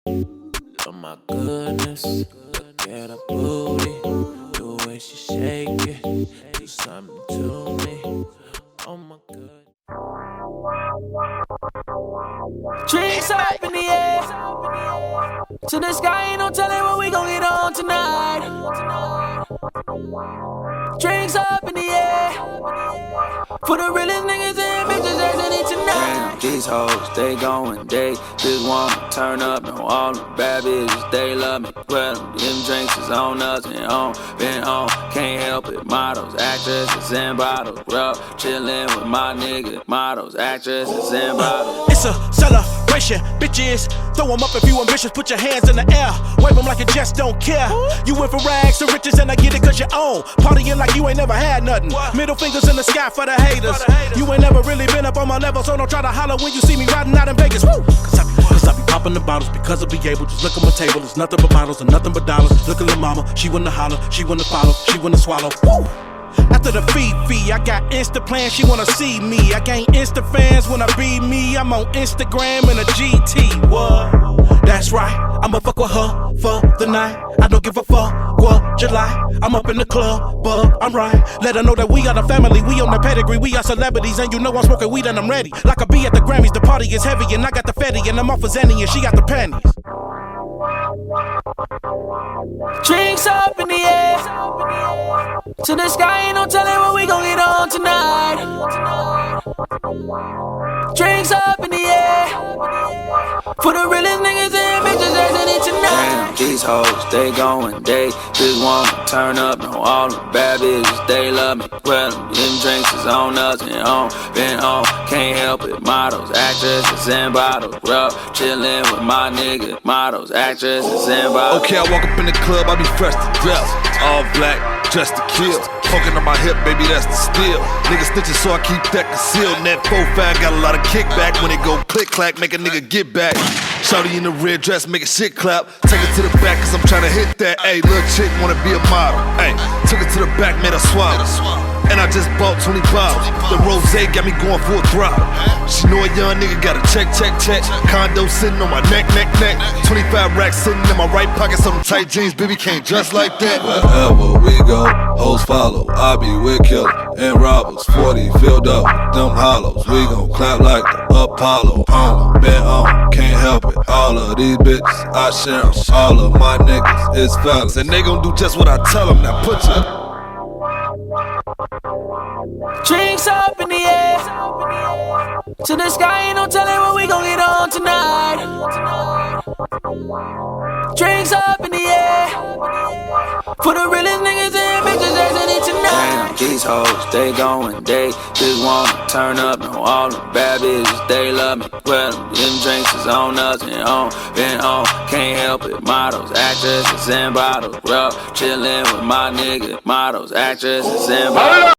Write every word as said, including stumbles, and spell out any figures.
Oh my goodness, look at her booty, the way she shake it, do something to me. Oh my goodness. Drinks up in the air, to the sky, ain't no telling what we gon' get on tonight. Drinks up in the air, for the realest niggas and bitches that's in it tonight. Damn, these hoes, they going, they just wanna turn up. No, all the bad bitches, they love me. Well, them drinks is on us and on, been on, can't help it. Models, actresses, and bottles. Bro, chillin' with my niggas. Models, actresses, and bottles. It's a celebration, bitches. Throw 'em up if you ambitious, put your hands in the air. Wave 'em like you just don't care. You went from rags to riches and I get it cause you own. Partying like you ain't never had nothing. Middle fingers in the sky for the haters. You ain't never really been up on my level, so don't try to holler when you see me riding out in Vegas. Woo! Cause I be, cause I be popping the bottles because I be able. Just look at my table, it's nothing but bottles and nothing but dollars. Look at lil' mama, she wanna holler, she wanna follow, she wanna swallow. Woo! After the feed fee, I got Insta plans, she wanna see me. I gain Insta fans when I be me. I'm on Instagram in a G T. What? That's right, I'ma fuck with her for the night. I don't give a fuck what July. I'm up in the club, but I'm right. Let her know that we are the family, we on the pedigree, we are celebrities, and you know I'm smoking weed and I'm ready. Like I be at the Grammys, the party is heavy, and I got the fatty, and I'm off of Zanny, and she got the panties. Drinks up in the air, to the sky, ain't no telling what we gon' get on tonight. Drinks up in the air, for the realest niggas and bitches that's in it tonight. Damn, these hoes, they going, they just wanna turn up. No, all the bad bitches, they love me. Well, them drinks is on us and on, been on, can't help it. Models, actresses, and bottles. Bro, chillin' with my niggas. Models, actresses, and bottles. Okay, I walk up in the club, I be fresh to death. All black, dressed to kill. Poking on my hip, baby, that's the steal. Niggas snitching, so I keep that concealed. And that four five got a lot of kickback. When it go click clack, make a nigga get back. Shawty in the red dress, make a shit clap. Take it to the back, cause I'm tryna hit that. Ayy, little chick wanna be a model. Ayy, took it to the back, made her swallow. And I just bought twenty bottles. The rose got me going for a throttle. She know a young nigga got a check, check, check. Condo sitting on my neck, neck, neck. twenty-five racks sitting in my right pocket. Some tight jeans, baby, can't dress like that. Wherever we go, hoes follow. I be with killers and robbers. forty filled up, them hollows. We gon' clap like the Apollo. On, been on, can't help it. All of these bitches, I share 'em. All of my niggas is fellas. And they gon' do just what I tell them. Now put your Drinks up in the air, to the sky, ain't no telling what we gon' get on tonight. Drinks up in the air, for the realest niggas and bitches that's in it tonight. Damn, these hoes, they going, they just wanna turn up. No, all the bad bitches, they love me. Well, them drinks is on us and on, been on, can't help it. Models, actresses, and bottles. Bro, chillin' with my niggas. Models, actresses, and bottles.